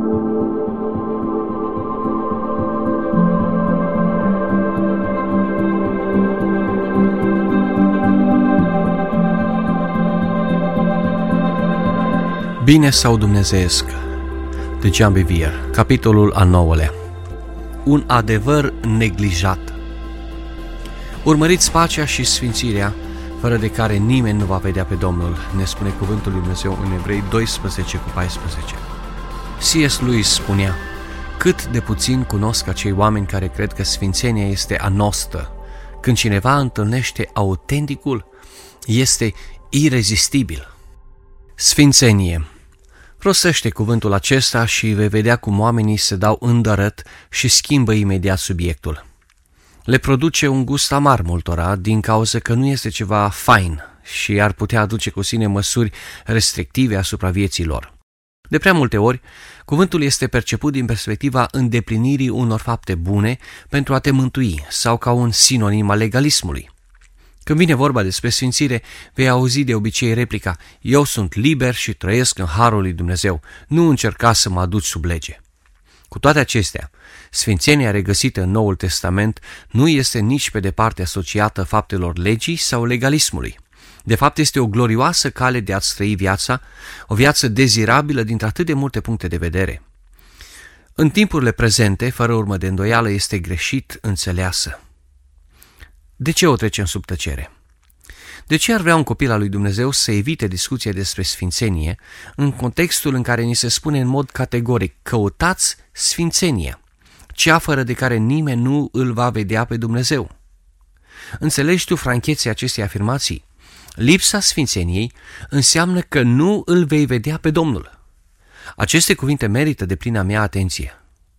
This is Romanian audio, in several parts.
Bine sau dumnezeiesc, de Jean Bevere, capitolul al 9-lea. Un adevăr neglijat. Urmăriți pacea și sfințirea, fără de care nimeni nu va vedea pe Domnul, ne spune cuvântul lui Dumnezeu în Evrei 12:14. C.S. Lewis spunea: cât de puțin cunosc acei oameni care cred că sfințenia este a noastră. Când cineva întâlnește autenticul, este irezistibil. Sfințenie. Rostește cuvântul acesta și vei vedea cum oamenii se dau îndărăt și schimbă imediat subiectul. Le produce un gust amar multora din cauza că nu este ceva fain și ar putea aduce cu sine măsuri restrictive asupra vieții lor. De prea multe ori, cuvântul este perceput din perspectiva îndeplinirii unor fapte bune pentru a te mântui sau ca un sinonim al legalismului. Când vine vorba despre sfințire, vei auzi de obicei replica: eu sunt liber și trăiesc în harul lui Dumnezeu, nu încerca să mă aduci sub lege. Cu toate acestea, sfințenia regăsită în Noul Testament nu este nici pe departe asociată faptelor legii sau legalismului. De fapt, este o glorioasă cale de a-ți trăi viața, o viață dezirabilă dintr-atât de multe puncte de vedere. În timpurile prezente, fără urmă de îndoială, este greșit înțeleasă. De ce o trecem sub tăcere? De ce ar vrea un copil al lui Dumnezeu să evite discuția despre sfințenie în contextul în care ni se spune în mod categoric: căutați sfințenia, cea fără de care nimeni nu îl va vedea pe Dumnezeu? Înțelegi tu franchețea acestei afirmații? Lipsa sfințeniei înseamnă că nu îl vei vedea pe Domnul. Aceste cuvinte merită deplina mea atenție.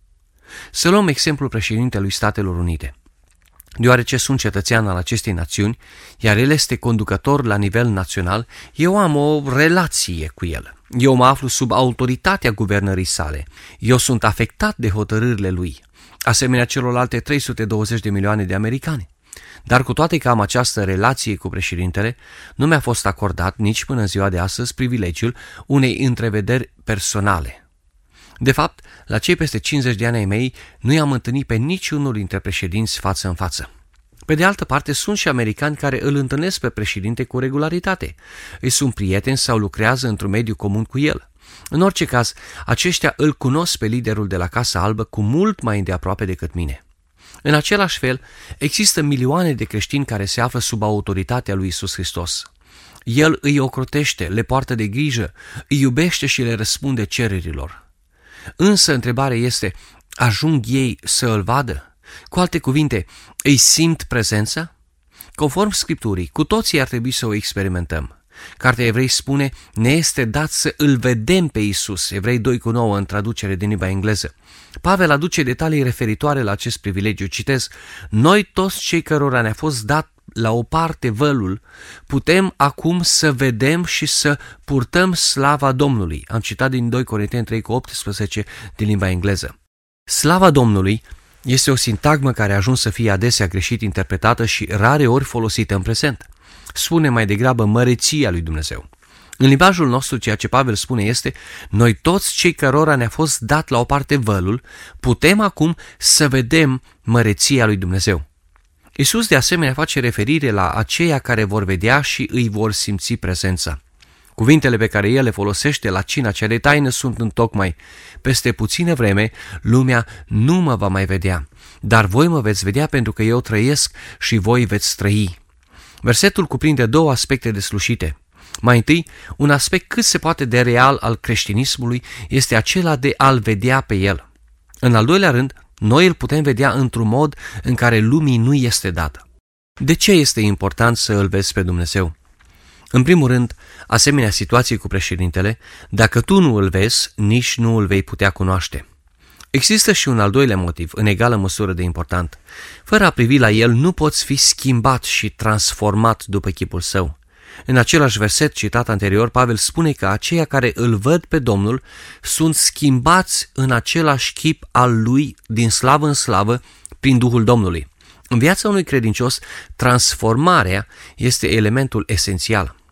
Să luăm exemplul președintelui Statelor Unite. Deoarece sunt cetățean al acestei națiuni, iar el este conducător la nivel național, eu am o relație cu el. Eu mă aflu sub autoritatea guvernării sale. Eu sunt afectat de hotărârile lui, asemenea celorlalte 320 de milioane de americani. Dar cu toate că am această relație cu președintele, nu mi-a fost acordat nici până în ziua de astăzi privilegiul unei întrevederi personale. De fapt, la cei peste 50 de ani ai mei, nu i-am întâlnit pe niciunul dintre președinți față în față. Pe de altă parte, sunt și americani care îl întâlnesc pe președinte cu regularitate. Îi sunt prieteni sau lucrează într-un mediu comun cu el. În orice caz, aceștia îl cunosc pe liderul de la Casa Albă cu mult mai îndeaproape decât mine. În același fel, există milioane de creștini care se află sub autoritatea lui Iisus Hristos. El îi ocrotește, le poartă de grijă, îi iubește și le răspunde cererilor. Însă întrebarea este: ajung ei să îl vadă? Cu alte cuvinte, îi simt prezența? Conform Scripturii, cu toții ar trebui să o experimentăm. Cartea Evrei spune: ne este dat să îl vedem pe Iisus, Evrei 2:9 în traducere din limba engleză. Pavel aduce detalii referitoare la acest privilegiu. Citez: noi toți cei cărora ne-a fost dat la o parte vălul, putem acum să vedem și să purtăm slava Domnului. Am citat din 2 Corinteni 3:18 din limba engleză. Slava Domnului este o sintagmă care a ajuns să fie adesea greșit interpretată și rare ori folosită în prezent. Spune mai degrabă măreția lui Dumnezeu. În limbajul nostru, ceea ce Pavel spune este: noi toți cei cărora ne-a fost dat la o parte vălul, putem acum să vedem măreția lui Dumnezeu. Iisus de asemenea face referire la aceia care vor vedea și îi vor simți prezența. Cuvintele pe care el le folosește la cina cea de taină sunt întocmai: peste puțină vreme lumea nu mă va mai vedea, dar voi mă veți vedea pentru că eu trăiesc și voi veți trăi. Versetul cuprinde două aspecte deslușite. Mai întâi, un aspect cât se poate de real al creștinismului este acela de a-l vedea pe el. În al doilea rând, noi îl putem vedea într-un mod în care lumii nu este dată. De ce este important să îl vezi pe Dumnezeu? În primul rând, asemenea situației cu președintele, dacă tu nu îl vezi, nici nu îl vei putea cunoaște. Există și un al doilea motiv, în egală măsură de important. Fără a privi la el, nu poți fi schimbat și transformat după chipul său. În același verset citat anterior, Pavel spune că aceia care îl văd pe Domnul sunt schimbați în același chip al lui din slavă în slavă prin Duhul Domnului. În viața unui credincios, transformarea este elementul esențial.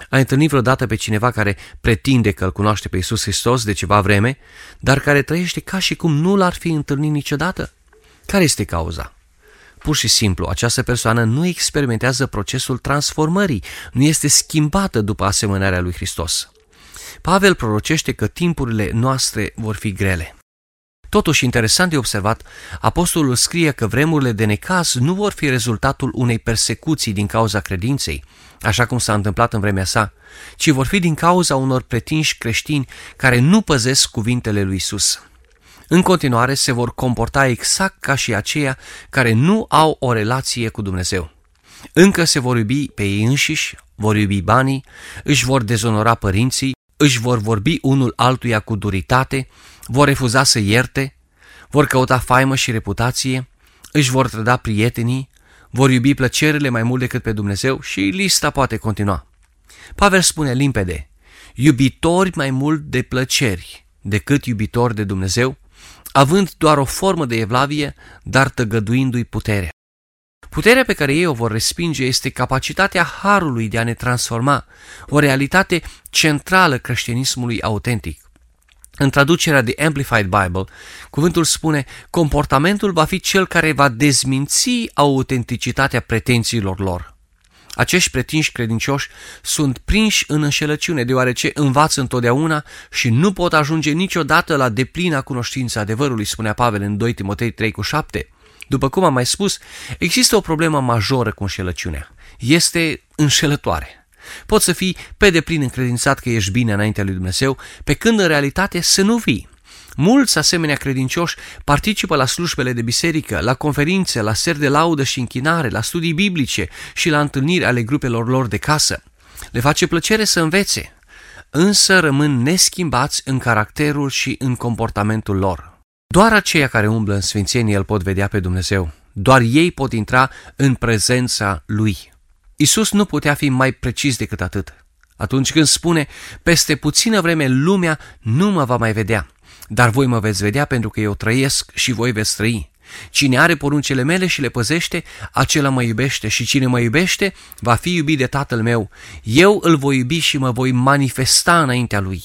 Ai întâlnit vreodată pe cineva care pretinde că îl cunoaște pe Iisus Hristos de ceva vreme, dar care trăiește ca și cum nu l-ar fi întâlnit niciodată? Care este cauza? Pur și simplu, această persoană nu experimentează procesul transformării, nu este schimbată după asemănarea lui Hristos. Pavel prorocește că timpurile noastre vor fi grele. Totuși, interesant de observat, apostolul scrie că vremurile de necaz nu vor fi rezultatul unei persecuții din cauza credinței, așa cum s-a întâmplat în vremea sa, ci vor fi din cauza unor pretinși creștini care nu păzesc cuvintele lui Isus. În continuare se vor comporta exact ca și aceia care nu au o relație cu Dumnezeu. Încă se vor iubi pe ei înșiși, vor iubi banii, își vor dezonora părinții, își vor vorbi unul altuia cu duritate, vor refuza să ierte, vor căuta faimă și reputație, își vor trăda prietenii, vor iubi plăcerile mai mult decât pe Dumnezeu și lista poate continua. Pavel spune limpede, iubitori mai mult de plăceri decât iubitori de Dumnezeu, având doar o formă de evlavie, dar tăgăduindu-i puterea. Puterea pe care ei o vor respinge este capacitatea harului de a ne transforma, o realitate centrală creștinismului autentic. În traducerea de Amplified Bible, cuvântul spune, comportamentul va fi cel care va dezminți autenticitatea pretențiilor lor. Acești pretinși credincioși sunt prinși în înșelăciune, deoarece învață întotdeauna și nu pot ajunge niciodată la deplina cunoștință adevărului, spunea Pavel în 2 Timotei 3,7. După cum am mai spus, există o problemă majoră cu înșelăciunea. Este înșelătoare. Poți să fii pe deplin încredințat că ești bine înaintea lui Dumnezeu, pe când în realitate să nu fii. Mulți asemenea credincioși participă la slujbele de biserică, la conferințe, la seri de laudă și închinare, la studii biblice și la întâlniri ale grupelor lor de casă. Le face plăcere să învețe, însă rămân neschimbați în caracterul și în comportamentul lor. Doar aceia care umblă în sfințenie îl pot vedea pe Dumnezeu. Doar ei pot intra în prezența Lui. Iisus nu putea fi mai precis decât atât. Atunci când spune, peste puțină vreme lumea nu mă va mai vedea, dar voi mă veți vedea pentru că eu trăiesc și voi veți trăi. Cine are poruncile mele și le păzește, acela mă iubește și cine mă iubește va fi iubit de Tatăl meu. Eu îl voi iubi și mă voi manifesta înaintea Lui.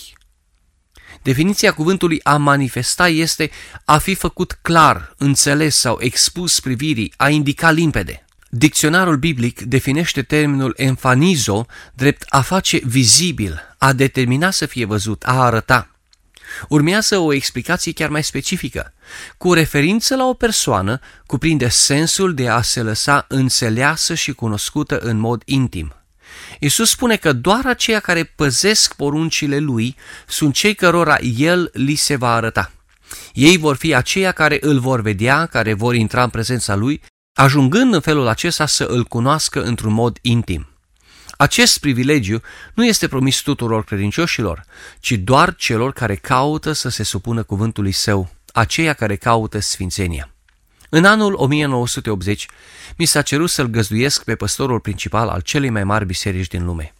Definiția cuvântului a manifesta este a fi făcut clar, înțeles sau expus privirii, a indica limpede. Dicționarul biblic definește termenul emfanizo drept a face vizibil, a determina să fie văzut, a arăta. Urmează o explicație chiar mai specifică. Cu referință la o persoană, cuprinde sensul de a se lăsa înțeleasă și cunoscută în mod intim. Iisus spune că doar aceia care păzesc poruncile Lui sunt cei cărora El li se va arăta. Ei vor fi aceia care îl vor vedea, care vor intra în prezența Lui, ajungând în felul acesta să îl cunoască într-un mod intim. Acest privilegiu nu este promis tuturor credincioșilor, ci doar celor care caută să se supună cuvântului Său, aceia care caută sfințenia. În anul 1980, mi s-a cerut să-l găzduiesc pe păstorul principal al celei mai mari biserici din lume.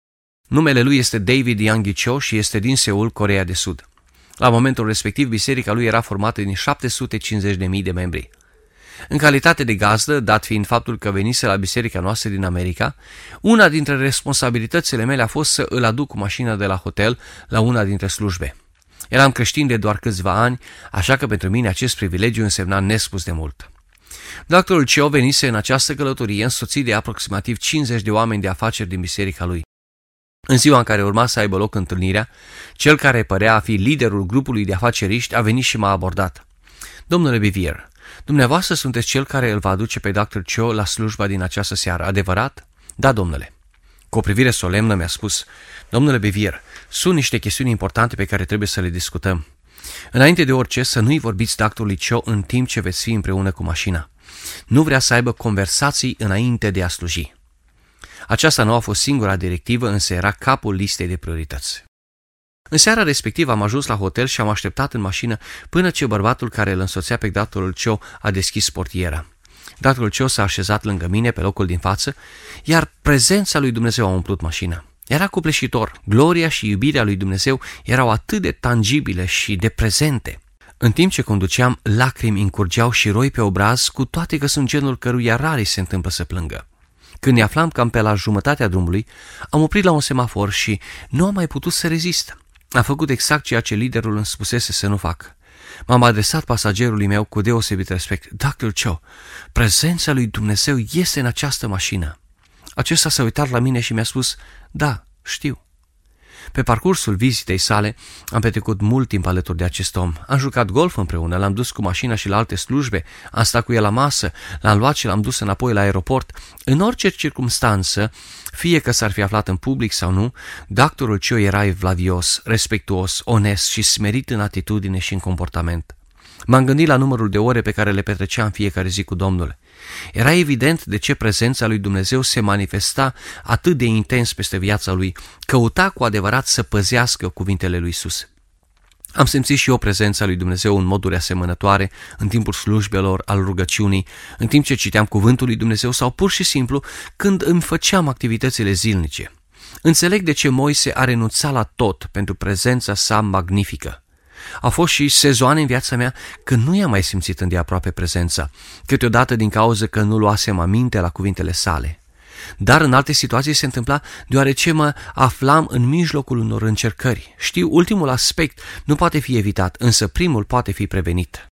Numele lui este David Yonggi Cho și este din Seul, Coreea de Sud. La momentul respectiv, biserica lui era formată din 750.000 de membri. În calitate de gazdă, dat fiind faptul că venise la biserica noastră din America, una dintre responsabilitățile mele a fost să îl aduc cu mașina de la hotel la una dintre slujbe. Eram creștin de doar câțiva ani, așa că pentru mine acest privilegiu însemna nespus de mult. Doctorul Cho venise în această călătorie însoțit de aproximativ 50 de oameni de afaceri din biserica lui. În ziua în care urma să aibă loc întâlnirea, cel care părea a fi liderul grupului de afaceriști a venit și m-a abordat. Domnule Bivier, dumneavoastră sunteți cel care îl va aduce pe Dr. Cho la slujba din această seară, adevărat? Da, domnule. Cu o privire solemnă mi-a spus, domnule Bivier, sunt niște chestiuni importante pe care trebuie să le discutăm. Înainte de orice, să nu-i vorbiți doctorului Cho în timp ce veți fi împreună cu mașina. Nu vrea să aibă conversații înainte de a sluji. Aceasta nu a fost singura directivă, însă era capul listei de priorități. În seara respectivă am ajuns la hotel și am așteptat în mașină până ce bărbatul care îl însoțea pe doctorul Cho a deschis portiera. Doctorul Cho s-a așezat lângă mine pe locul din față, iar prezența lui Dumnezeu a umplut mașina. Era copleșitor. Gloria și iubirea lui Dumnezeu erau atât de tangibile și de prezente. În timp ce conduceam, lacrimi încurgeau și roi pe obraz, cu toate că sunt genul căruia rar îi se întâmplă să plângă. Când ne aflam cam pe la jumătatea drumului, am oprit la un semafor și nu am mai putut să rezist. Am făcut exact ceea ce liderul îmi spusese să nu fac. M-am adresat pasagerului meu cu deosebit respect. Dr. Cho, prezența lui Dumnezeu este în această mașină. Acesta s-a uitat la mine și mi-a spus, da, știu. Pe parcursul vizitei sale am petrecut mult timp alături de acest om. Am jucat golf împreună, l-am dus cu mașina și la alte slujbe, am stat cu el la masă, l-am luat și l-am dus înapoi la aeroport. În orice circumstanță, fie că s-ar fi aflat în public sau nu, doctorul Cho era evlavios, respectuos, onest și smerit în atitudine și în comportament. M-am gândit la numărul de ore pe care le petreceam fiecare zi cu Domnul. Era evident de ce prezența lui Dumnezeu se manifesta atât de intens peste viața lui, căuta cu adevărat să păzească cuvintele lui Iisus. Am simțit și eu prezența lui Dumnezeu în moduri asemănătoare, în timpul slujbelor, al rugăciunii, în timp ce citeam cuvântul lui Dumnezeu sau pur și simplu când îmi făceam activitățile zilnice. Înțeleg de ce Moise a renunțat la tot pentru prezența sa magnifică. Au fost și sezoane în viața mea când nu i-am mai simțit îndeaproape prezența, câteodată din cauza că nu luasem aminte la cuvintele sale. Dar în alte situații se întâmpla deoarece mă aflam în mijlocul unor încercări. Știu, ultimul aspect nu poate fi evitat, însă primul poate fi prevenit.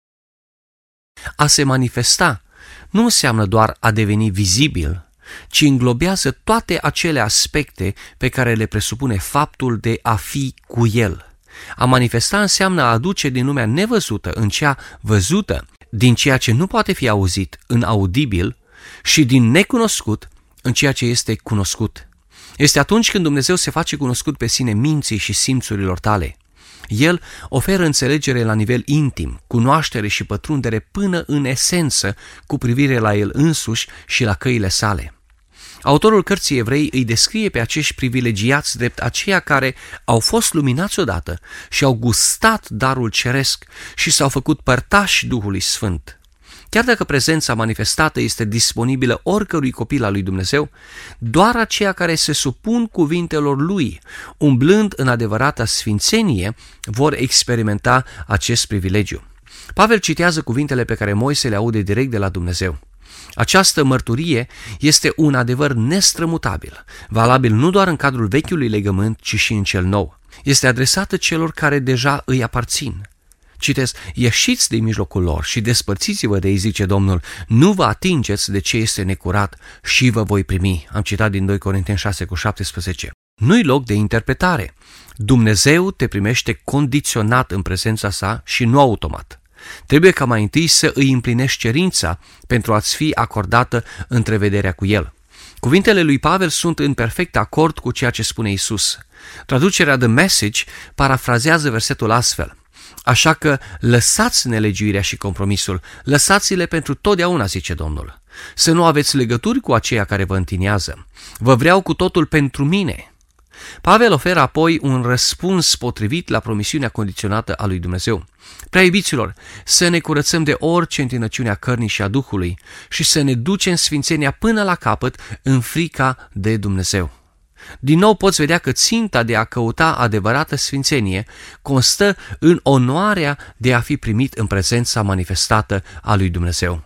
A se manifesta nu înseamnă doar a deveni vizibil, ci înglobează toate acele aspecte pe care le presupune faptul de a fi cu El. A manifesta înseamnă a aduce din lumea nevăzută în cea văzută, din ceea ce nu poate fi auzit în audibil și din necunoscut în ceea ce este cunoscut. Este atunci când Dumnezeu se face cunoscut pe sine minții și simțurilor tale. El oferă înțelegere la nivel intim, cunoaștere și pătrundere până în esență cu privire la El însuși și la căile sale. Autorul cărții Evrei îi descrie pe acești privilegiați drept aceia care au fost luminați odată și au gustat darul ceresc și s-au făcut părtași Duhului Sfânt. Chiar dacă prezența manifestată este disponibilă oricărui copil al lui Dumnezeu, doar aceia care se supun cuvintelor Lui, umblând în adevărata sfințenie, vor experimenta acest privilegiu. Pavel citează cuvintele pe care Moise le aude direct de la Dumnezeu. Această mărturie este un adevăr nestrămutabil, valabil nu doar în cadrul vechiului legământ, ci și în cel nou. Este adresată celor care deja îi aparțin. Citez, ieșiți din mijlocul lor și despărțiți-vă de ei, zice Domnul, nu vă atingeți de ce este necurat și vă voi primi. Am citat din 2 Corinteni 6:17. Nu-i loc de interpretare. Dumnezeu te primește condiționat în prezența sa și nu automat. Trebuie ca mai întâi să îi împlinești cerința pentru a-ți fi acordată întrevederea cu El. Cuvintele lui Pavel sunt în perfect acord cu ceea ce spune Iisus. Traducerea The Message parafrazează versetul astfel: așa că lăsați nelegiuirea și compromisul, lăsați-le pentru totdeauna, zice Domnul. Să nu aveți legături cu aceia care vă întinează. Vă vreau cu totul pentru mine. Pavel oferă apoi un răspuns potrivit la promisiunea condiționată a lui Dumnezeu. Prea iubiților, să ne curățăm de orice întinăciune a cărnii și a Duhului și să ne ducem sfințenia până la capăt în frica de Dumnezeu. Din nou poți vedea că ținta de a căuta adevărată sfințenie constă în onoarea de a fi primit în prezența manifestată a lui Dumnezeu.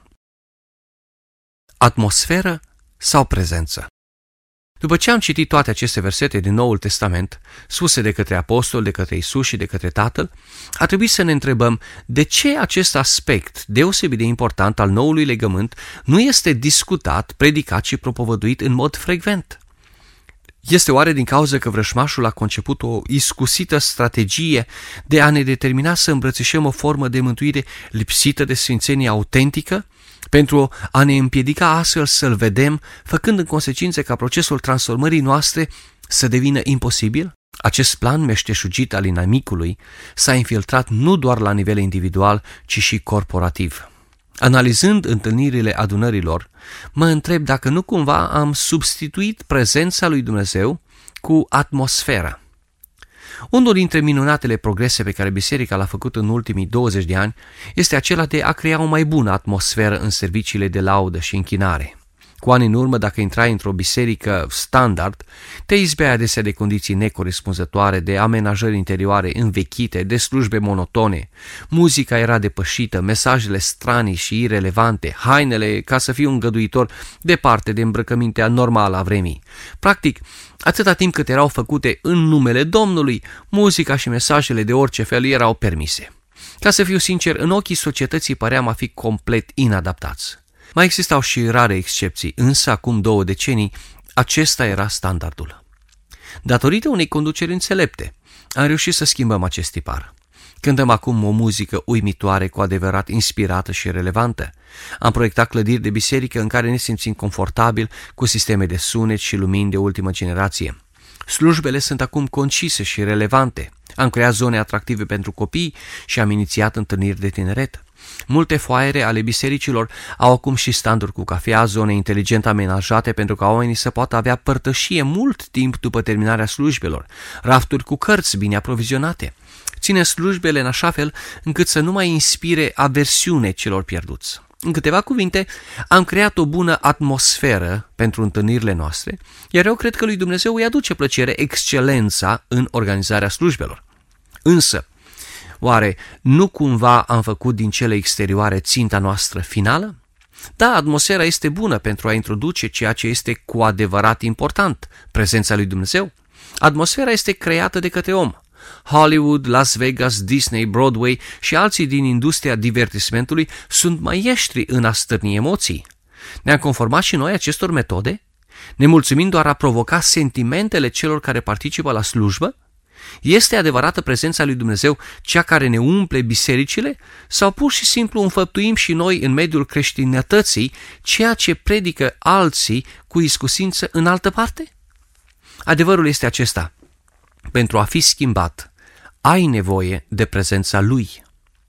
Atmosferă sau prezență? După ce am citit toate aceste versete din Noul Testament, spuse de către apostol, de către Iisus și de către Tatăl, a trebuit să ne întrebăm de ce acest aspect deosebit de important al noului legământ nu este discutat, predicat și propovăduit în mod frecvent. Este oare din cauza că vrășmașul a conceput o iscusită strategie de a ne determina să îmbrățișăm o formă de mântuire lipsită de sfințenie autentică, pentru a ne împiedica astfel să-L vedem, făcând în consecință ca procesul transformării noastre să devină imposibil? Acest plan meșteșugit al inamicului s-a infiltrat nu doar la nivel individual, ci și corporativ. Analizând întâlnirile adunărilor, mă întreb dacă nu cumva am substituit prezența lui Dumnezeu cu atmosfera. Unul dintre minunatele progrese pe care biserica l-a făcut în ultimii 20 de ani este acela de a crea o mai bună atmosferă în serviciile de laudă și închinare. Cu ani în urmă, dacă intrai într-o biserică standard, te izbeai adesea de condiții necorespunzătoare, de amenajări interioare învechite, de slujbe monotone. Muzica era depășită, mesajele stranii și irelevante, hainele, ca să fiu îngăduitor, departe de îmbrăcămintea normală a vremii. Practic, atâta timp cât erau făcute în numele Domnului, muzica și mesajele de orice fel erau permise. Ca să fiu sincer, în ochii societății păream a fi complet inadaptați. Mai existau și rare excepții, însă acum 2 decenii acesta era standardul. Datorită unei conduceri înțelepte, am reușit să schimbăm acest tipar. Cântăm acum o muzică uimitoare, cu adevărat inspirată și relevantă. Am proiectat clădiri de biserică în care ne simțim confortabil, cu sisteme de sunet și lumini de ultimă generație. Slujbele sunt acum concise și relevante. Am creat zone atractive pentru copii și am inițiat întâlniri de tineret. Multe foaiere ale bisericilor au acum și standuri cu cafea, zone inteligent amenajate pentru ca oamenii să poată avea părtășie mult timp după terminarea slujbelor, rafturi cu cărți bine aprovizionate. Ține slujbele în așa fel încât să nu mai inspire aversiune celor pierduți. În câteva cuvinte, am creat o bună atmosferă pentru întâlnirile noastre, iar eu cred că lui Dumnezeu îi aduce plăcere excelența în organizarea slujbelor. Însă, oare nu cumva am făcut din cele exterioare ținta noastră finală? Da, atmosfera este bună pentru a introduce ceea ce este cu adevărat important, prezența lui Dumnezeu. Atmosfera este creată de către om. Hollywood, Las Vegas, Disney, Broadway și alții din industria divertismentului sunt maieștri în a stârni emoții. Ne-am conformat și noi acestor metode? Ne mulțumim doar a provoca sentimentele celor care participă la slujbă? Este adevărată prezența lui Dumnezeu cea care ne umple bisericile sau pur și simplu înfăptuim și noi în mediul creștinătății ceea ce predică alții cu iscusință în altă parte? Adevărul este acesta. Pentru a fi schimbat, ai nevoie de prezența Lui.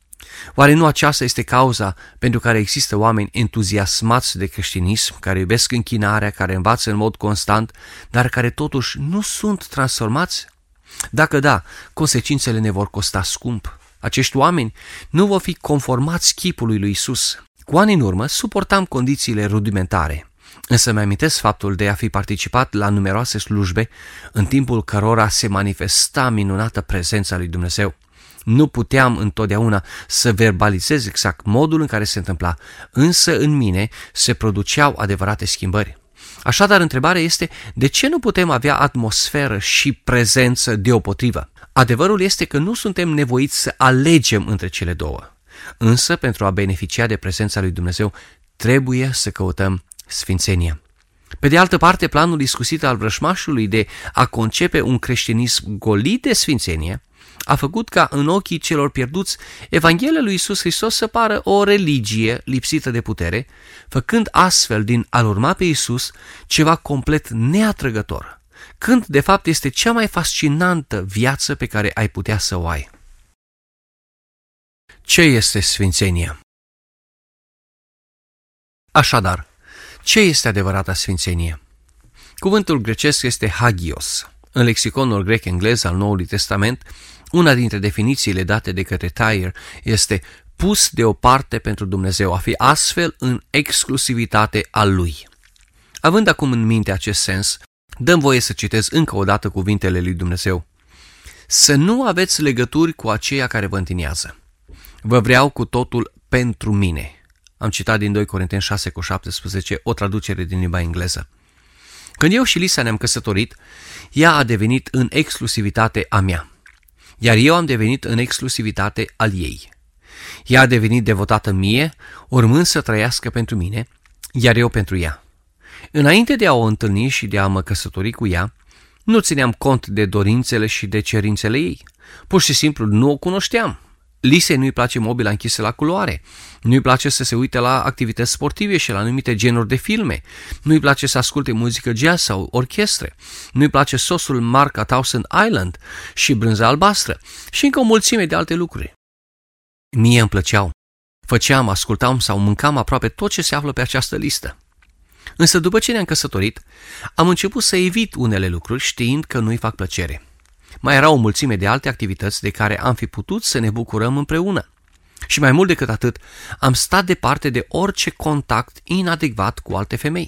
Oare nu aceasta este cauza pentru care există oameni entuziasmați de creștinism, care iubesc închinarea, care învață în mod constant, dar care totuși nu sunt transformați? Dacă da, consecințele ne vor costa scump. Acești oameni nu vor fi conformați chipului lui Isus. Cu ani în urmă suportam condițiile rudimentare, însă mi-amintesc faptul de a fi participat la numeroase slujbe în timpul cărora se manifesta minunată prezența lui Dumnezeu. Nu puteam întotdeauna să verbalizez exact modul în care se întâmpla, însă în mine se produceau adevărate schimbări. Așadar, întrebarea este, de ce nu putem avea atmosferă și prezență deopotrivă? Adevărul este că nu suntem nevoiți să alegem între cele două, însă pentru a beneficia de prezența lui Dumnezeu trebuie să căutăm sfințenia. Pe de altă parte, planul iscusit al vrășmașului de a concepe un creștinism golit de sfințenie a făcut ca în ochii celor pierduți Evanghelia lui Iisus Hristos să pară o religie lipsită de putere, făcând astfel din a-L urma pe Iisus ceva complet neatrăgător, când de fapt este cea mai fascinantă viață pe care ai putea să o ai. Ce este sfințenia? Așadar, ce este adevărata sfințenie? Cuvântul grecesc este hagios. În lexiconul grec-englez al Noului Testament, una dintre definițiile date de către Tyre este pus deoparte pentru Dumnezeu, a fi astfel în exclusivitate al Lui. Având acum în minte acest sens, dăm voie să citez încă o dată cuvintele lui Dumnezeu. Să nu aveți legături cu aceia care vă întinează. Vă vreau cu totul pentru mine. Am citat din 2 Corinteni 6:17, o traducere din limba engleză. Când eu și Lisa ne-am căsătorit, ea a devenit în exclusivitate a mea, iar eu am devenit în exclusivitate al ei. Ea a devenit devotată mie, urmând să trăiască pentru mine, iar eu pentru ea. Înainte de a o întâlni și de a mă căsători cu ea, nu țineam cont de dorințele și de cerințele ei. Pur și simplu nu o cunoșteam. Lisei nu-i place mobila închisă la culoare, nu-i place să se uite la activități sportive și la anumite genuri de filme, nu-i place să asculte muzică jazz sau orchestre, nu-i place sosul marca Thousand Island și brânza albastră și încă o mulțime de alte lucruri. Mie îmi plăceau. Făceam, ascultam sau mâncam aproape tot ce se află pe această listă. Însă după ce ne-am căsătorit, am început să evit unele lucruri știind că nu-i fac plăcere. Mai era o mulțime de alte activități de care am fi putut să ne bucurăm împreună. Și mai mult decât atât, am stat departe de orice contact inadecvat cu alte femei.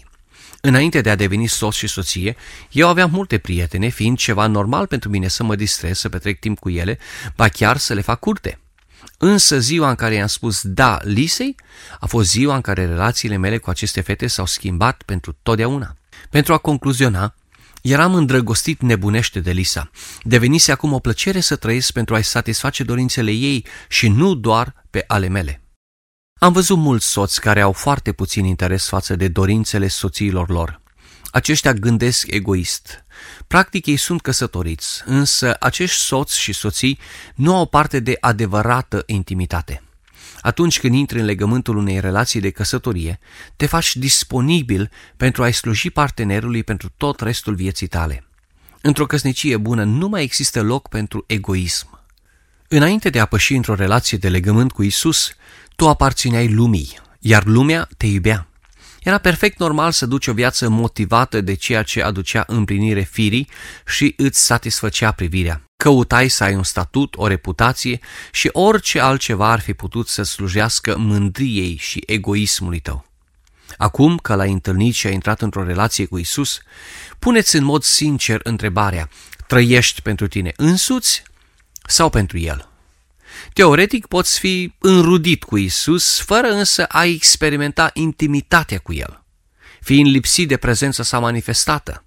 Înainte de a deveni soț și soție, eu aveam multe prietene, fiind ceva normal pentru mine să mă distrez, să petrec timp cu ele, ba chiar să le fac curte. Însă ziua în care i-am spus da Lisei a fost ziua în care relațiile mele cu aceste fete s-au schimbat pentru totdeauna. Pentru a concluziona, eram îndrăgostit nebunește de Lisa. Devenise acum o plăcere să trăiesc pentru a-i satisface dorințele ei și nu doar pe ale mele. Am văzut mulți soți care au foarte puțin interes față de dorințele soțiilor lor. Aceștia gândesc egoist. Practic ei sunt căsătoriți, însă acești soți și soții nu au parte de adevărată intimitate. Atunci când intri în legământul unei relații de căsătorie, te faci disponibil pentru a-i sluji partenerului pentru tot restul vieții tale. Într-o căsnicie bună nu mai există loc pentru egoism. Înainte de a păși într-o relație de legământ cu Isus, tu aparțineai lumii, iar lumea te iubea. Era perfect normal să duci o viață motivată de ceea ce aducea împlinire firii și îți satisfăcea privirea. Căutai să ai un statut, o reputație și orice altceva ar fi putut să slujească mândriei și egoismului tău. Acum că l-ai întâlnit și ai intrat într-o relație cu Isus, puneți în mod sincer întrebarea: trăiești pentru tine însuți sau pentru El? Teoretic poți fi înrudit cu Isus, fără însă a experimenta intimitatea cu El, fiind lipsit de prezența sa manifestată.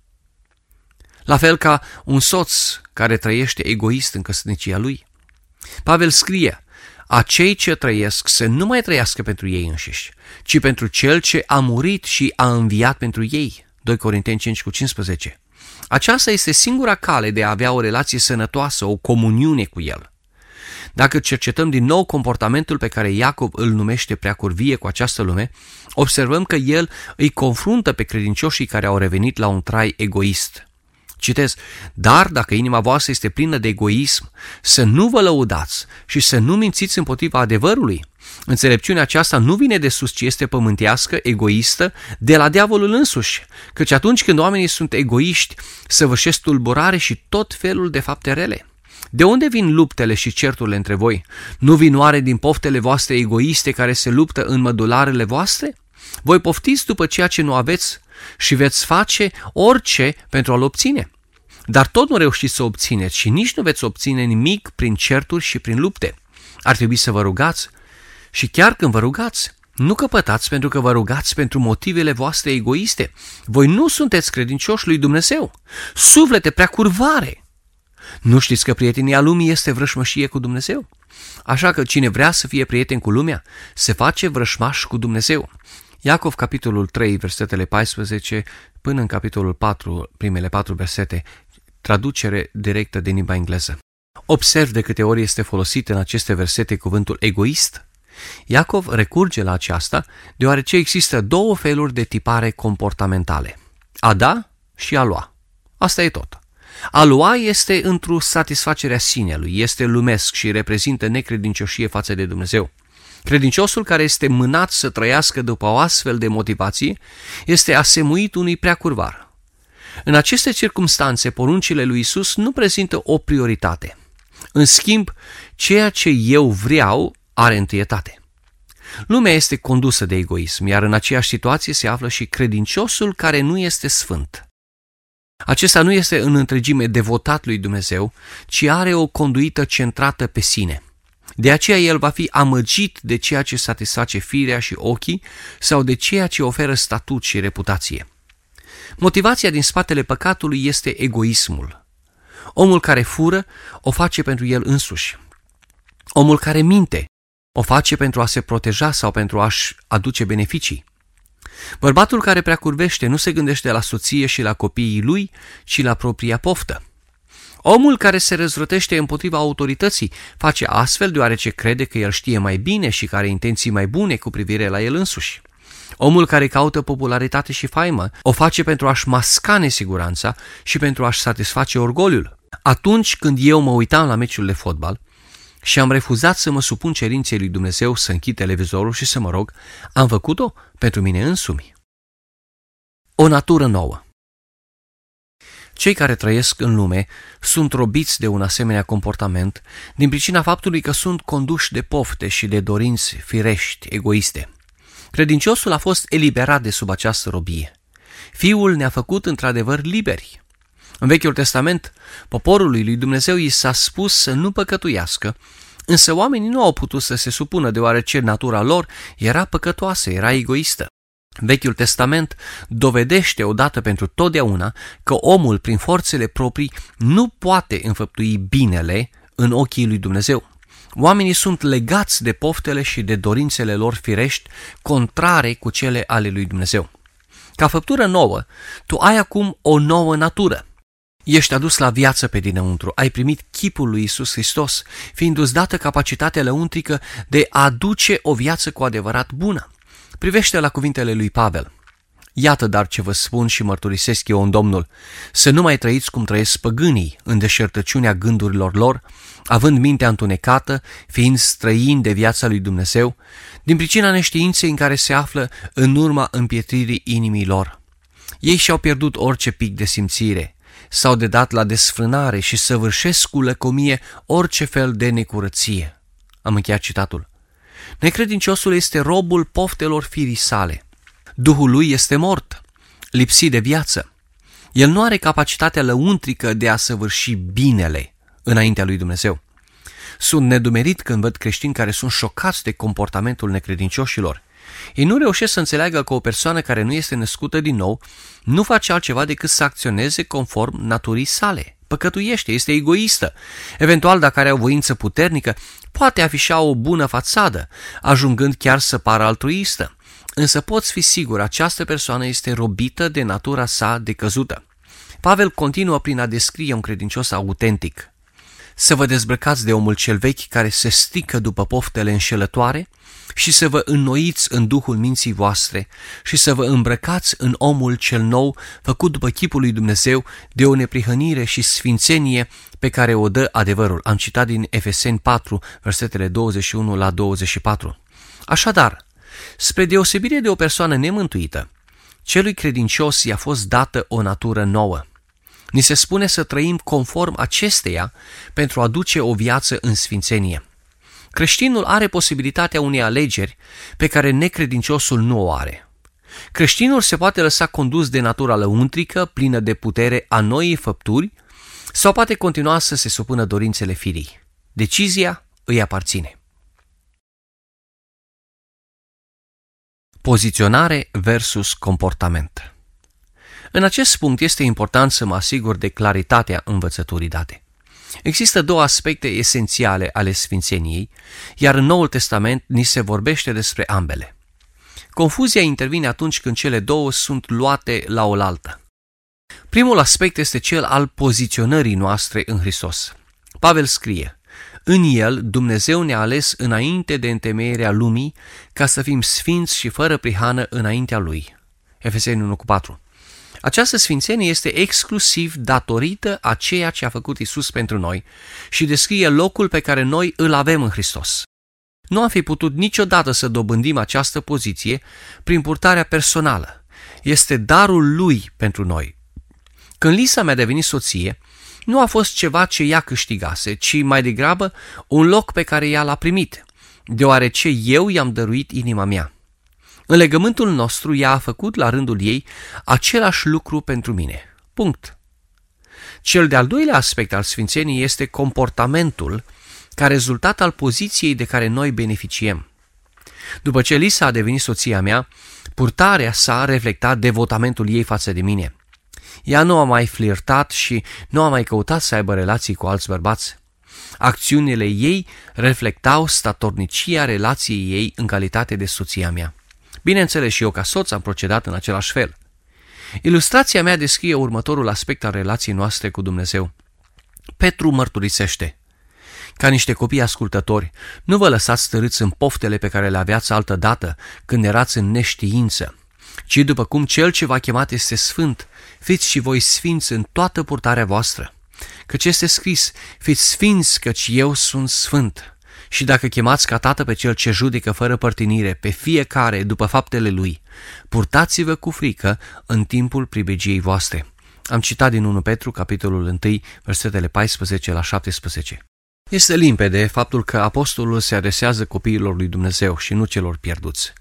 La fel ca un soț care trăiește egoist în căsnicia lui. Pavel scrie: acei ce trăiesc să nu mai trăiască pentru ei înșiși, ci pentru Cel ce a murit și a înviat pentru ei. 2 Corinteni 5:15. Aceasta este singura cale de a avea o relație sănătoasă, o comuniune cu El. Dacă cercetăm din nou comportamentul pe care Iacov îl numește prea curvie cu această lume, observăm că el îi confruntă pe credincioșii care au revenit la un trai egoist. Citez: dar dacă inima voastră este plină de egoism, să nu vă lăudați și să nu mințiți împotriva adevărului. Înțelepciunea aceasta nu vine de sus, ci este pământească, egoistă, de la diavolul însuși, căci atunci când oamenii sunt egoiști, săvârșesc tulburare și tot felul de fapte rele. De unde vin luptele și certurile între voi? Nu vin oare din poftele voastre egoiste care se luptă în mădularele voastre? Voi poftiți după ceea ce nu aveți și veți face orice pentru a-l obține. Dar tot nu reușiți să obțineți și nici nu veți obține nimic prin certuri și prin lupte. Ar trebui să vă rugați și chiar când vă rugați, nu căpătați pentru că vă rugați pentru motivele voastre egoiste. Voi nu sunteți credincioși lui Dumnezeu. Suflete prea curvare! Nu știți că prietenia lumii este vrășmășie cu Dumnezeu? Așa că cine vrea să fie prieten cu lumea, se face vrășmaș cu Dumnezeu. Iacov, capitolul 3, versetele 14, până în capitolul 4, primele 4 versete, traducere directă din limba engleză. Observ de câte ori este folosit în aceste versete cuvântul egoist. Iacov recurge la aceasta deoarece există două feluri de tipare comportamentale: a da și a lua. Asta e tot. A lua este într-o satisfacerea sinelui, este lumesc și reprezintă necredincioșie față de Dumnezeu. Credinciosul care este mânat să trăiască după o astfel de motivație este asemuit unui preacurvar. În aceste circumstanțe, poruncile lui Isus nu prezintă o prioritate. În schimb, ceea ce eu vreau are întâietate. Lumea este condusă de egoism, iar în aceeași situație se află și credinciosul care nu este sfânt. Acesta nu este în întregime devotat lui Dumnezeu, ci are o conduită centrată pe sine. De aceea el va fi amăgit de ceea ce satisface firea și ochii sau de ceea ce oferă statut și reputație. Motivația din spatele păcatului este egoismul. Omul care fură o face pentru el însuși. Omul care minte o face pentru a se proteja sau pentru a-și aduce beneficii. Bărbatul care preacurvește nu se gândește la soție și la copiii lui, ci la propria poftă. Omul care se răzvrătește împotriva autorității face astfel deoarece crede că el știe mai bine și că are intenții mai bune cu privire la el însuși. Omul care caută popularitate și faimă o face pentru a-și masca nesiguranța și pentru a-și satisface orgoliul. Atunci când eu mă uitam la meciul de fotbal și am refuzat să mă supun cerinței lui Dumnezeu să închid televizorul și să mă rog, am făcut-o pentru mine însumi. O natură nouă. Cei care trăiesc în lume sunt robiți de un asemenea comportament din pricina faptului că sunt conduși de pofte și de dorinți firești, egoiste. Credinciosul a fost eliberat de sub această robie. Fiul ne-a făcut într-adevăr liberi. În Vechiul Testament, poporului lui Dumnezeu i s-a spus să nu păcătuiască, însă oamenii nu au putut să se supună deoarece natura lor era păcătoasă, era egoistă. Vechiul Testament dovedește odată pentru totdeauna că omul, prin forțele proprii, nu poate înfăptui binele în ochii lui Dumnezeu. Oamenii sunt legați de poftele și de dorințele lor firești, contrare cu cele ale lui Dumnezeu. Ca făptură nouă, tu ai acum o nouă natură. Ești adus la viață pe dinăuntru, ai primit chipul lui Iisus Hristos, fiindu-ți dată capacitatea lăuntrică de a aduce o viață cu adevărat bună. Privește la cuvintele lui Pavel. Iată dar ce vă spun și mărturisesc eu în Domnul, să nu mai trăiți cum trăiesc păgânii în deșertăciunea gândurilor lor, având mintea întunecată, fiind străini de viața lui Dumnezeu, din pricina neștiinței în care se află în urma împietririi inimii lor. Ei și-au pierdut orice pic de simțire, s-au dedat la desfrânare și săvârșesc cu lăcomie orice fel de necurăție. Am încheiat citatul. Necredinciosul este robul poftelor firii sale. Duhul lui este mort, lipsit de viață. El nu are capacitatea lăuntrică de a săvârși binele înaintea lui Dumnezeu. Sunt nedumerit când văd creștini care sunt șocați de comportamentul necredincioșilor. Ei nu reușesc să înțeleagă că o persoană care nu este născută din nou nu face altceva decât să acționeze conform naturii sale. Păcătuiește, este egoistă. Eventual, dacă are o voință puternică, poate afișa o bună fațadă, ajungând chiar să pară altruistă. Însă poți fi sigur, această persoană este robită de natura sa decăzută. Pavel continuă prin a descrie un credincios autentic. Să vă dezbrăcați de omul cel vechi care se strică după poftele înșelătoare și să vă înnoiți în duhul minții voastre și să vă îmbrăcați în omul cel nou făcut după chipul lui Dumnezeu de o neprihănire și sfințenie pe care o dă adevărul. Am citat din Efeseni 4, versetele 21 la 24. Așadar, spre deosebire de o persoană nemântuită, celui credincios i-a fost dată o natură nouă. Ni se spune să trăim conform acesteia pentru a duce o viață în sfințenie. Creștinul are posibilitatea unei alegeri pe care necredinciosul nu o are. Creștinul se poate lăsa condus de natura lăuntrică, plină de putere a noii făpturi, sau poate continua să se supună dorințele firii. Decizia îi aparține. Poziționare versus comportament. În acest punct este important să mă asigur de claritatea învățăturii date. Există două aspecte esențiale ale sfințeniei, iar în Noul Testament ni se vorbește despre ambele. Confuzia intervine atunci când cele două sunt luate la oaltă. Primul aspect este cel al poziționării noastre în Hristos. Pavel scrie: în El Dumnezeu ne-a ales înainte de întemeierea lumii ca să fim sfinți și fără prihană înaintea Lui. Efeseni 1:4. Această sfințenie este exclusiv datorită a ceea ce a făcut Iisus pentru noi și descrie locul pe care noi îl avem în Hristos. Nu am fi putut niciodată să dobândim această poziție prin purtarea personală. Este darul Lui pentru noi. Când Lisa mi-a devenit soție, nu a fost ceva ce ea câștigase, ci mai degrabă un loc pe care ea l-a primit, deoarece eu i-am dăruit inima mea. În legământul nostru, ea a făcut la rândul ei același lucru pentru mine. Punct. Cel de-al doilea aspect al sfințeniei este comportamentul ca rezultat al poziției de care noi beneficiem. După ce Lisa a devenit soția mea, purtarea sa reflecta devotamentul ei față de mine. Ea nu a mai flirtat și nu a mai căutat să aibă relații cu alți bărbați. Acțiunile ei reflectau statornicia relației ei în calitate de soția mea. Bineînțeles, și eu ca soț am procedat în același fel. Ilustrația mea descrie următorul aspect al relației noastre cu Dumnezeu. Petru mărturisește: ca niște copii ascultători, nu vă lăsați stărâți în poftele pe care le aveați altădată când erați în neștiință, ci după cum Cel ce v-a chemat este sfânt, fiți și voi sfinți în toată purtarea voastră. Căci este scris: fiți sfinți, căci eu sunt sfânt. Și dacă chemați ca tată pe Cel ce judecă fără părtinire pe fiecare după faptele lui, purtați-vă cu frică în timpul pribegiei voastre. Am citat din 1 Petru, capitolul 1, versetele 14 la 17. Este limpede faptul că apostolul se adresează copiilor lui Dumnezeu și nu celor pierduți.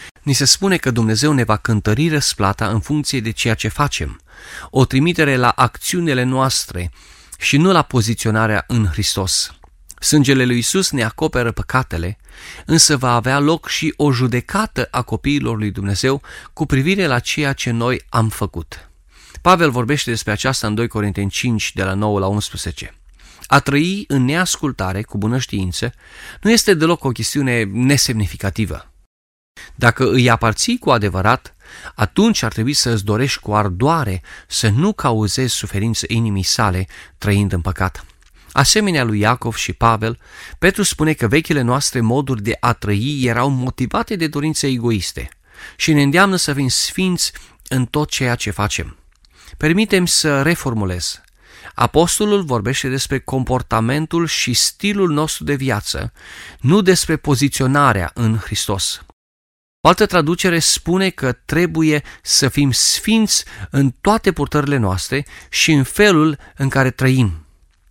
Ni se spune că Dumnezeu ne va cântări răsplata în funcție de ceea ce facem, o trimitere la acțiunile noastre și nu la poziționarea în Hristos. Sângele lui Iisus ne acoperă păcatele, însă va avea loc și o judecată a copiilor lui Dumnezeu cu privire la ceea ce noi am făcut. Pavel vorbește despre aceasta în 2 Corinteni 5, de la 9 la 11. A trăi în neascultare, cu bună știință, nu este deloc o chestiune nesemnificativă. Dacă îi aparții cu adevărat, atunci ar trebui să îți dorești cu ardoare să nu cauzezi suferință inimii sale trăind în păcat. Asemenea lui Iacov și Pavel, Petru spune că vechile noastre moduri de a trăi erau motivate de dorințe egoiste și ne îndeamnă să fim sfinți în tot ceea ce facem. Permitem să reformulez. Apostolul vorbește despre comportamentul și stilul nostru de viață, nu despre poziționarea în Hristos. O altă traducere spune că trebuie să fim sfinți în toate purtările noastre și în felul în care trăim.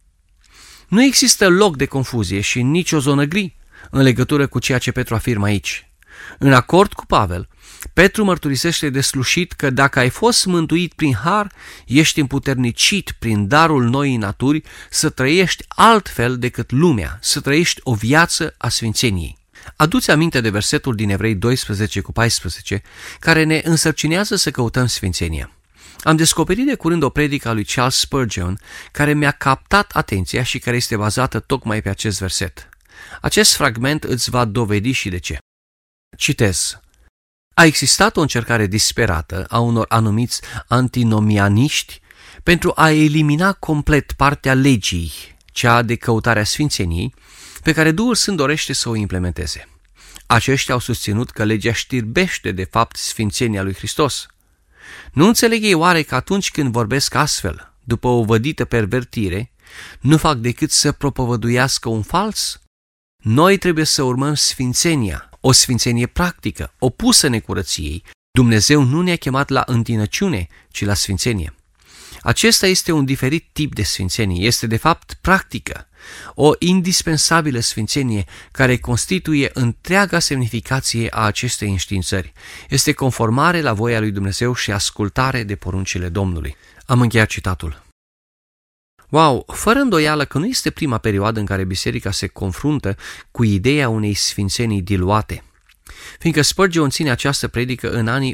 Nu există loc de confuzie și nicio zonă gri în legătură cu ceea ce Petru afirmă aici. În acord cu Pavel, Petru mărturisește deslușit că dacă ai fost mântuit prin har, ești împuternicit prin darul noii naturi să trăiești altfel decât lumea, să trăiești o viață a sfințeniei. Adu-ți aminte de versetul din Evrei 12 cu 14, care ne însărcinează să căutăm sfințenia. Am descoperit de curând o predică a lui Charles Spurgeon care mi-a captat atenția și care este bazată tocmai pe acest verset. Acest fragment îți va dovedi și de ce. Citez. A existat o încercare disperată a unor anumiți antinomianiști pentru a elimina complet partea legii, cea de căutarea sfințeniei, pe care Duhul Sfânt dorește să o implementeze. Aceștia au susținut că legea știrbește de fapt sfințenia lui Hristos. Nu înțeleg ei oare că atunci când vorbesc astfel, după o vădită pervertire, nu fac decât să propovăduiască un fals? Noi trebuie să urmăm sfințenia, o sfințenie practică, opusă necurăției. Dumnezeu nu ne-a chemat la întinăciune, ci la sfințenie. Acesta este un diferit tip de sfințenie, este de fapt practică, o indispensabilă sfințenie care constituie întreaga semnificație a acestei înștiințări. Este conformare la voia lui Dumnezeu și ascultare de poruncile Domnului. Am încheiat citatul. Wow, fără îndoială că nu este prima perioadă în care biserica se confruntă cu ideea unei sfințenii diluate, fiindcă Spurgeon ține această predică în anii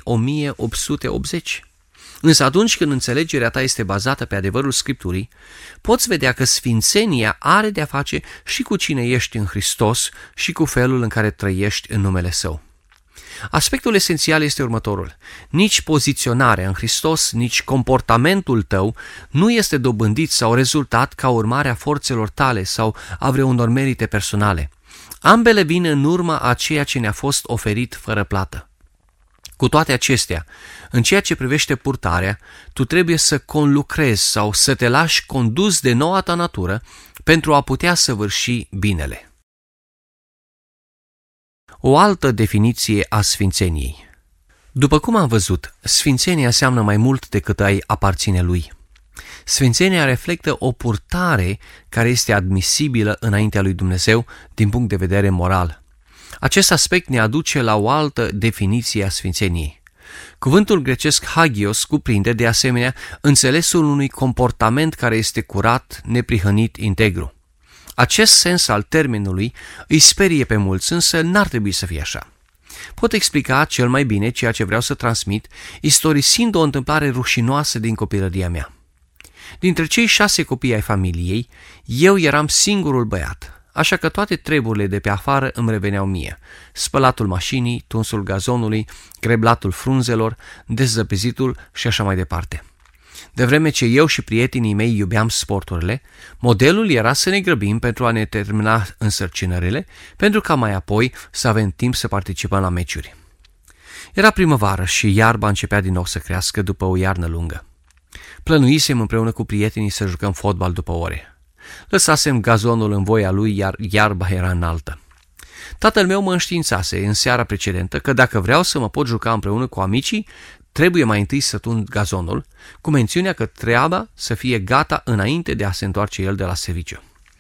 1880. Însă atunci când înțelegerea ta este bazată pe adevărul Scripturii, poți vedea că sfințenia are de-a face și cu cine ești în Hristos și cu felul în care trăiești în numele Său. Aspectul esențial este următorul. Nici poziționarea în Hristos, nici comportamentul tău nu este dobândit sau rezultat ca urmare a forțelor tale sau a vreunor merite personale. Ambele vin în urma a ceea ce ne-a fost oferit fără plată. Cu toate acestea, în ceea ce privește purtarea, tu trebuie să conlucrezi sau să te lași condus de noua ta natură pentru a putea săvârși binele. O altă definiție a sfințeniei. După cum am văzut, sfințenia înseamnă mai mult decât a-i aparține lui. Sfințenia reflectă o purtare care este admisibilă înaintea lui Dumnezeu din punct de vedere moral. Acest aspect ne aduce la o altă definiție a sfințeniei. Cuvântul grecesc hagios cuprinde de asemenea înțelesul unui comportament care este curat, neprihănit, integru. Acest sens al termenului îi sperie pe mulți, însă n-ar trebui să fie așa. Pot explica cel mai bine ceea ce vreau să transmit, istorisind o întâmplare rușinoasă din copilăria mea. Dintre cei 6 copii ai familiei, eu eram singurul băiat, așa că toate treburile de pe afară îmi reveneau mie. Spălatul mașinii, tunsul gazonului, greblatul frunzelor, dezăpezitul și așa mai departe. De vreme ce eu și prietenii mei iubeam sporturile, modelul era să ne grăbim pentru a ne termina însărcinările, pentru ca mai apoi să avem timp să participăm la meciuri. Era primăvară și iarba începea din nou să crească după o iarnă lungă. Plănuisem împreună cu prietenii să jucăm fotbal după ore. Lăsasem gazonul în voia lui, iar iarba era înaltă. Tatăl meu mă înștiințase în seara precedentă că dacă vreau să mă pot juca împreună cu amicii, trebuie mai întâi să tund gazonul, cu mențiunea că treaba să fie gata înainte de a se întoarce el de la serviciu.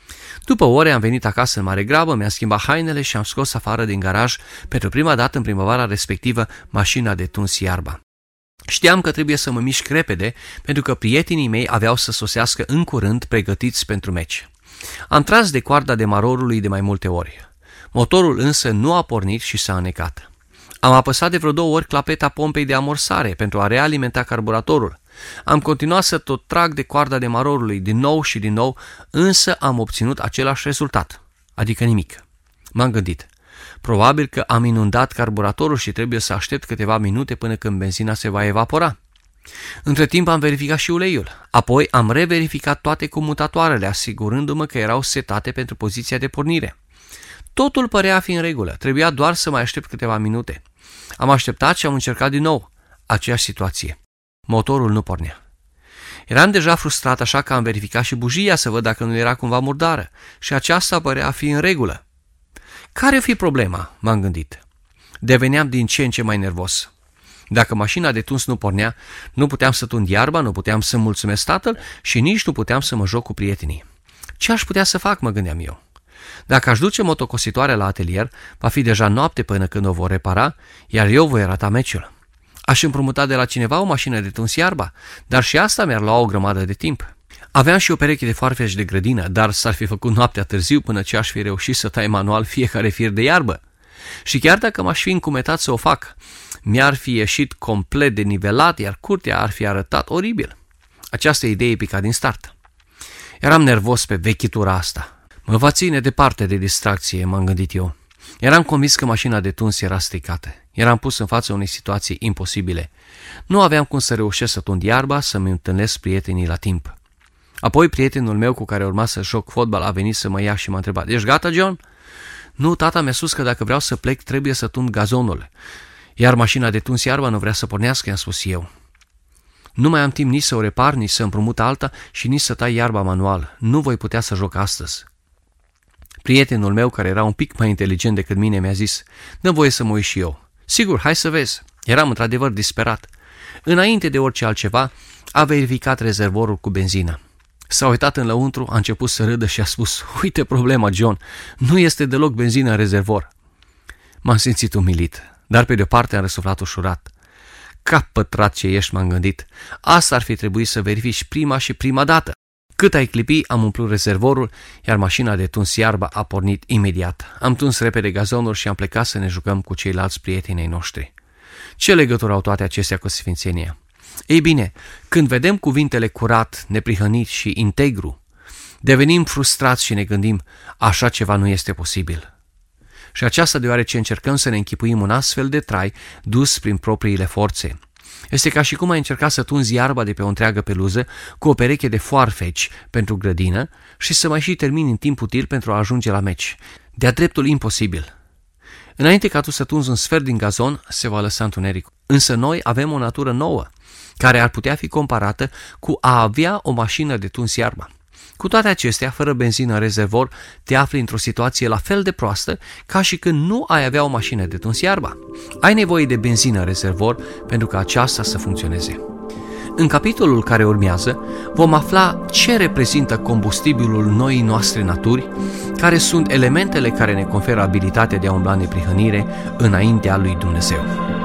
După ore am venit acasă în mare grabă, mi-am schimbat hainele și am scos afară din garaj, pentru prima dată în primăvara respectivă, mașina de tuns iarba. Știam că trebuie să mă mișc repede, pentru că prietenii mei aveau să sosească în curând, pregătiți pentru meci. Am tras de coarda demarorului de mai multe ori. Motorul însă nu a pornit și s-a înecat. Am apăsat de vreo 2 ori clapeta pompei de amorsare pentru a realimenta carburatorul. Am continuat să tot trag de coarda demarorului din nou și din nou, însă am obținut același rezultat, adică nimic. M-am gândit, probabil că am inundat carburatorul și trebuie să aștept câteva minute până când benzina se va evapora. Între timp am verificat și uleiul, apoi am reverificat toate comutatoarele, asigurându-mă că erau setate pentru poziția de pornire. Totul părea a fi în regulă, trebuia doar să mai aștept câteva minute. Am așteptat și am încercat din nou aceeași situație. Motorul nu pornea. Eram deja frustrat, așa că am verificat și bujia să văd dacă nu era cumva murdară și aceasta părea a fi în regulă. Care-o fi problema? M-am gândit. Deveneam din ce în ce mai nervos. Dacă mașina de tuns nu pornea, nu puteam să tund iarba, nu puteam să mulțumesc tatăl și nici nu puteam să mă joc cu prietenii. Ce aș putea să fac, mă gândeam eu. Dacă aș duce motocositoarea la atelier, va fi deja noapte până când o vor repara, iar eu voi rata meciul. Aș împrumuta de la cineva o mașină de tuns iarba, dar și asta mi-ar lua o grămadă de timp. Aveam și o pereche de foarfeci de grădină, dar s-ar fi făcut noaptea târziu până ce aș fi reușit să tai manual fiecare fir de iarbă. Și chiar dacă m-aș fi încumetat să o fac, mi-ar fi ieșit complet denivelat, iar curtea ar fi arătat oribil. Această idee pica din start. Eram nervos pe vechitura asta. Mă va ține departe de distracție, m-am gândit eu. Eram convins că mașina de tuns era stricată. Eram pus în fața unei situații imposibile. Nu aveam cum să reușesc să tund iarba, să-mi întâlnesc prietenii la timp. Apoi prietenul meu cu care urma să joc fotbal a venit să mă ia și m-a întrebat: "Ești gata, John?" "Nu, tata mi-a spus că dacă vreau să plec trebuie să tund gazonul. Iar mașina de tuns iarba nu vrea să pornească," i-am spus eu. "Nu mai am timp nici să o repar, nici să împrumut alta și nici să tai iarba manual. Nu voi putea să joc astăzi." Prietenul meu, care era un pic mai inteligent decât mine, mi-a zis: "Dă voie să mă uit și eu." "Sigur, hai să vezi." Eram într-adevăr disperat. Înainte de orice altceva, a verificat rezervorul cu benzină. S-a uitat în lăuntru, a început să râdă și a spus: "Uite problema, John, nu este deloc benzină în rezervor." M-am simțit umilit, dar pe de-o parte am răsuflat ușurat. Ca pătrat ce ești, m-am gândit, asta ar fi trebuit să verifici prima dată. Cât ai clipi, am umplut rezervorul, iar mașina de tuns iarba a pornit imediat. Am tuns repede gazonul și am plecat să ne jucăm cu ceilalți prietenii noștri. Ce legătură au toate acestea cu sfințenia? Ei bine, când vedem cuvintele curat, neprihănit și integru, devenim frustrați și ne gândim: așa ceva nu este posibil. Și aceasta deoarece încercăm să ne închipuim un astfel de trai dus prin propriile forțe. Este ca și cum ai încerca să tunzi iarba de pe o întreagă peluză cu o pereche de foarfeci pentru grădină și să mai și termini în timp util pentru a ajunge la meci. De-a dreptul imposibil. Înainte ca tu să tunzi un sfert din gazon, se va lăsa întuneric. Însă noi avem o natură nouă, care ar putea fi comparată cu a avea o mașină de tuns iarba. Cu toate acestea, fără benzină în rezervor, te afli într-o situație la fel de proastă ca și când nu ai avea o mașină de tuns iarba. Ai nevoie de benzină în rezervor pentru ca aceasta să funcționeze. În capitolul care urmează, vom afla ce reprezintă combustibilul noii noastre naturi, care sunt elementele care ne conferă abilitatea de a umbla în neprihănire înaintea lui Dumnezeu.